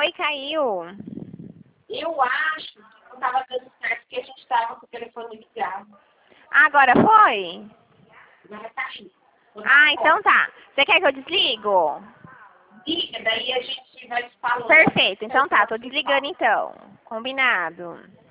Oi, caiu. Eu acho que não estava dando certo porque a gente estava com o telefone ligado. Ah, agora foi? Agora tá aí. Ah, então tá. Você quer que eu desligo? Liga, daí a gente vai se falando. Perfeito, então tá. Tô desligando então. Combinado.